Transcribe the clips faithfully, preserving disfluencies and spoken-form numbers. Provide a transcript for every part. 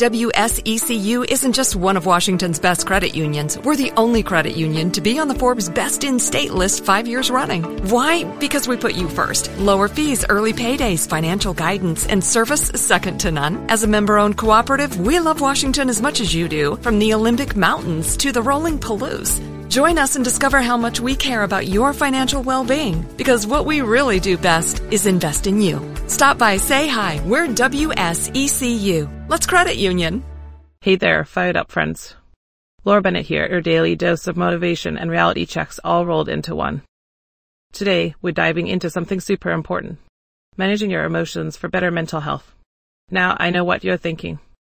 W S E C U isn't just one of Washington's best credit unions. We're the only credit union to be on the Forbes Best in State list five years running. Why? Because we put you first. Lower fees, early paydays, financial guidance, and service second to none. As a member-owned cooperative, we love Washington as much as you do, from the Olympic Mountains to the rolling Palouse. Join us and discover how much we care about your financial well-being, because what we really do best is invest in you. Stop by, say hi. We're W S E C U. Let's credit union. Hey there, fired up friends. Laura Bennett here, your daily dose of motivation and reality checks all rolled into one. Today, we're diving into something super important. Managing your emotions for better mental health. Now, I know what you're thinking.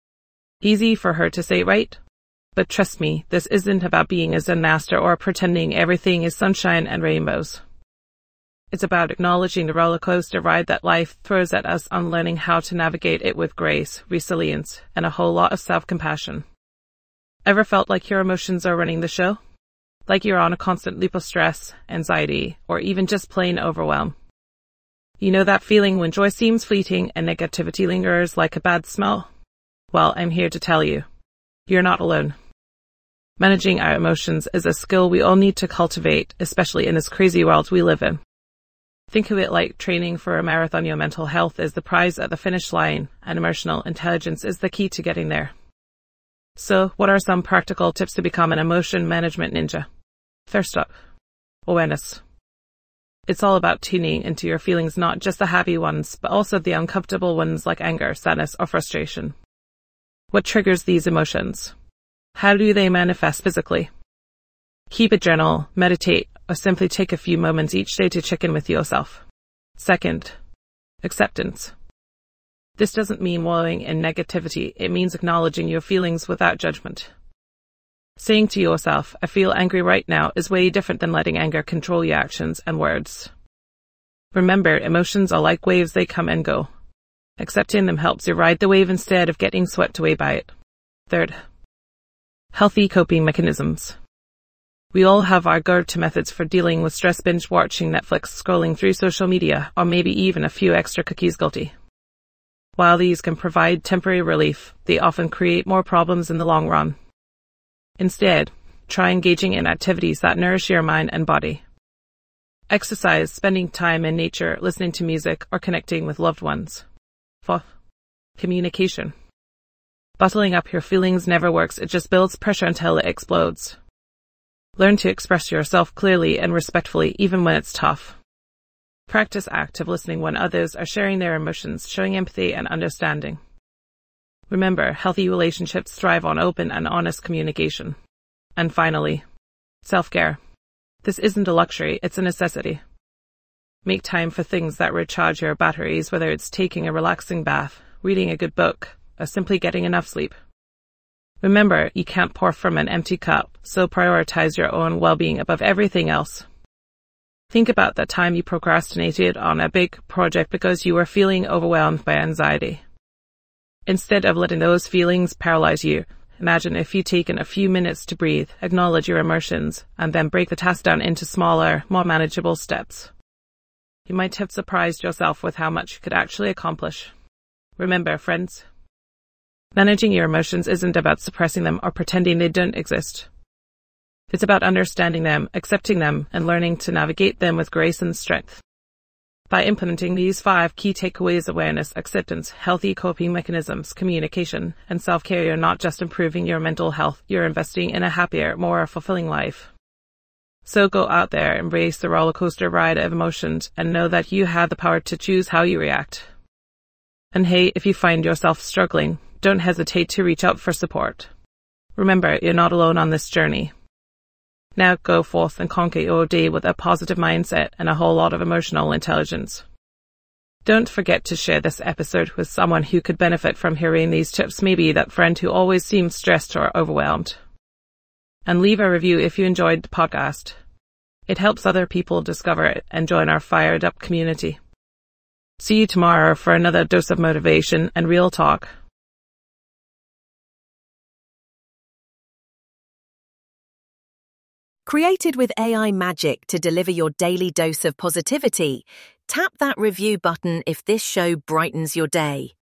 Easy for her to say, right? But trust me, this isn't about being a Zen master or pretending everything is sunshine and rainbows. It's about acknowledging the roller coaster ride that life throws at us and learning how to navigate it with grace, resilience, and a whole lot of self-compassion. Ever felt like your emotions are running the show? Like you're on a constant loop of stress, anxiety, or even just plain overwhelm? You know that feeling when joy seems fleeting and negativity lingers like a bad smell? Well, I'm here to tell you, you're not alone. Managing our emotions is a skill we all need to cultivate, especially in this crazy world we live in. Think of it like training for a marathon. Your mental health is the prize at the finish line, and emotional intelligence is the key to getting there. So, what are some practical tips to become an emotion management ninja? First up, awareness. It's all about tuning into your feelings, not just the happy ones, but also the uncomfortable ones like anger, sadness, or frustration. What triggers these emotions? How do they manifest physically? Keep a journal, meditate, or simply take a few moments each day to check in with yourself. Second, acceptance. This doesn't mean wallowing in negativity. It means acknowledging your feelings without judgment. Saying to yourself, I feel angry right now, is way different than letting anger control your actions and words. Remember, emotions are like waves, they come and go. Accepting them helps you ride the wave instead of getting swept away by it. Third, healthy coping mechanisms. We all have our go-to methods for dealing with stress: binge watching Netflix, scrolling through social media, or maybe even a few extra cookies guilty. While these can provide temporary relief, they often create more problems in the long run. Instead, try engaging in activities that nourish your mind and body. Exercise, spending time in nature, listening to music, or connecting with loved ones. Fourth, communication. Bottling up your feelings never works. It just builds pressure until it explodes. Learn to express yourself clearly and respectfully, even when it's tough. Practice active listening when others are sharing their emotions, showing empathy and understanding. Remember, healthy relationships thrive on open and honest communication. And finally, self-care. This isn't a luxury, it's a necessity. Make time for things that recharge your batteries, whether it's taking a relaxing bath, reading a good book, or simply getting enough sleep. Remember, you can't pour from an empty cup, so prioritize your own well-being above everything else. Think about the time you procrastinated on a big project because you were feeling overwhelmed by anxiety. Instead of letting those feelings paralyze you, imagine if you'd taken a few minutes to breathe, acknowledge your emotions, and then break the task down into smaller, more manageable steps. You might have surprised yourself with how much you could actually accomplish. Remember, friends, managing your emotions isn't about suppressing them or pretending they don't exist. It's about understanding them, accepting them, and learning to navigate them with grace and strength. By implementing these five key takeaways: awareness, acceptance, healthy coping mechanisms, communication, and self-care, you're not just improving your mental health, you're investing in a happier, more fulfilling life. So go out there, embrace the roller coaster ride of emotions, and know that you have the power to choose how you react. And hey, if you find yourself struggling, don't hesitate to reach out for support. Remember, you're not alone on this journey. Now go forth and conquer your day with a positive mindset and a whole lot of emotional intelligence. Don't forget to share this episode with someone who could benefit from hearing these tips, maybe that friend who always seems stressed or overwhelmed. And leave a review if you enjoyed the podcast. It helps other people discover it and join our fired up community. See you tomorrow for another dose of motivation and real talk. Created with A I magic to deliver your daily dose of positivity, tap that review button if this show brightens your day.